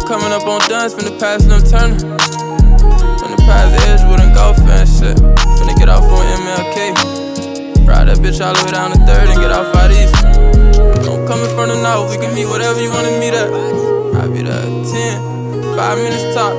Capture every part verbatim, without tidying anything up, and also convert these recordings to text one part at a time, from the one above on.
coming up on duns, finna pass them turning. Finna pass Edgewood and golf and shit. Finna get off on M L K. Ride that bitch all the way down to third and get off out east. I'm coming from the north, we can meet whatever you wanna meet at. I'll be there at ten, five minutes top.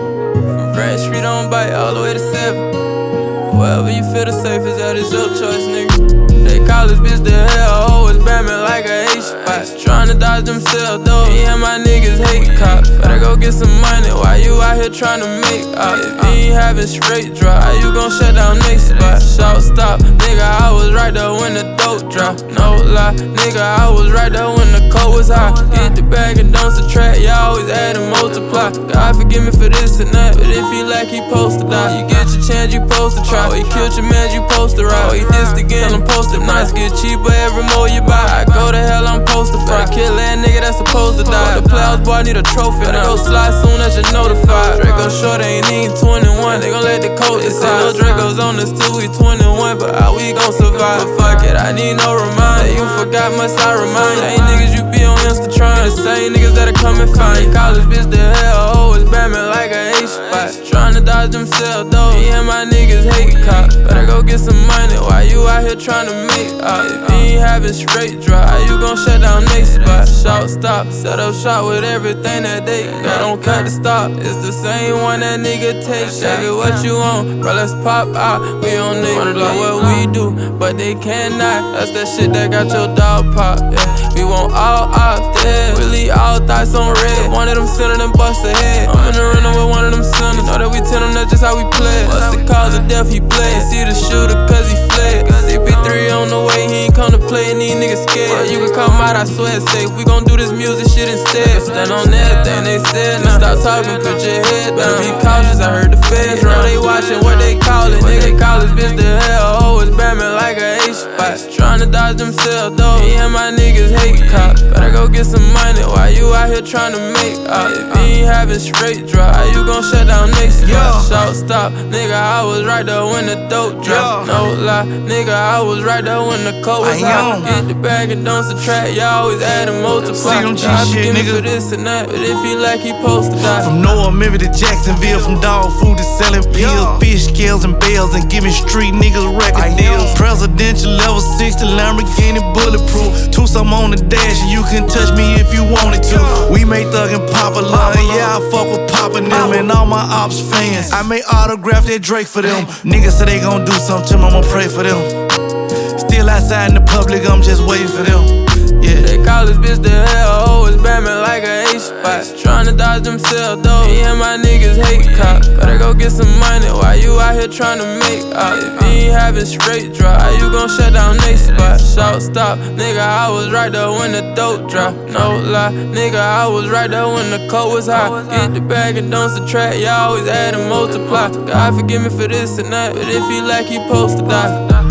From Grand Street on bike all the way to seven. Wherever you feel the safest, that is your choice, nigga. They call this bitch the hell, always bamming like a H-spot. Tryna dodge themselves though, me and my niggas hate cops. Better go get some money while you out here tryna make up. If you ain't having straight drop, how you gon' shut down next spot? Shout stop, nigga, I was right there when the dope drop. No lie, nigga, I was right there when the cold was high. Get the bag and don't subtract, you always add and multiply. God forgive me for this and that, but if he like he supposed to die, you get your chance, you supposed to try. Oh, he killed your man, you supposed to ride. Oh, he dissed again, tell him post it nice. Get cheaper every more you buy. I go to hell, I'm supposed to fry. Kill that nigga that's supposed to die. The playoffs boy need a trophy. Better go slide soon as you're notified. Draco short ain't even twenty-one. They gon' let the coach decide. No Dracos on us till we twenty-one, but how we gon' survive? But fuck it, I need no reminder. You forgot, must I remind you? Ain't niggas you be on Insta trying. The same niggas that'll come and find you. Call this bitch the hell, always bamming like a H-spot. Tryna dodge themselves though, me and my niggas hate cops. Better go get some money while you out here tryna make up. If you ain't having straight drop, how you gon' shut down next spot? Shout stop, set up shop with everything that they got. Don't cut the stop, it's the same one that nigga take. Shake it what you want, bro, let's pop out. We on nigga block what we do, but they cannot. That's that shit that got your dog pop, yeah. We want all off dead, we leave all thoughts on red. One of them center and bust the head. I'm in the runner with one of them centers. Know that we tell them that's just how we play. What's the cause of death? He bled. See the shooter cause he fled. C P three on the way, he ain't come to play and these niggas scared. Well, you can come out, I swear it's safe. We gon' do this music shit instead. Stand on everything they said. Now stop talking, put your head down. Better be cautious, I heard the feds run. They watching what they call it. Nigga call this bitch the hell, always bamming like a H-spot. Tryna dodge themselves though, me and my niggas hate cops. Better go get some money while you out here tryna make up. If you ain't having straight drop, how you gon' shut down next spot? Shout stop, nigga, I was right there when the dope drop. No lie, nigga, I was right there when the cold was hot. Get the bag and don't subtract, you always add and multiply. God forgive me for this and that, but if he like he supposed to die. From Noah, Memphis to Jacksonville, from dog food to selling pills, fish scales and bells, and giving street niggas record deals. Presidential level six to Lamborghini bulletproof. Two some on the dash, and you can touch me if you wanted to. We made Thug and Popular, and yeah, I fuck with poppin' them and all my ops fans. I may autograph that Drake for them. Niggas say they gon' do something to me, I'ma pray for them. Still outside in the public, I'm just waiting for them. Yeah. They call this bitch the hell, always bamming like a H-spot. Tryna dodge themselves though, me and my niggas hate cops. Better go get some money while you out here tryna make up. If you ain't having straight drop, how you gon' shut down next spot? Shout stop, nigga, I was right there when the dope drop. No lie, nigga, I was right there when the cold was hot. Get the bag and don't subtract, you always add and multiply. God forgive me for this and that, but if he like he supposed to die.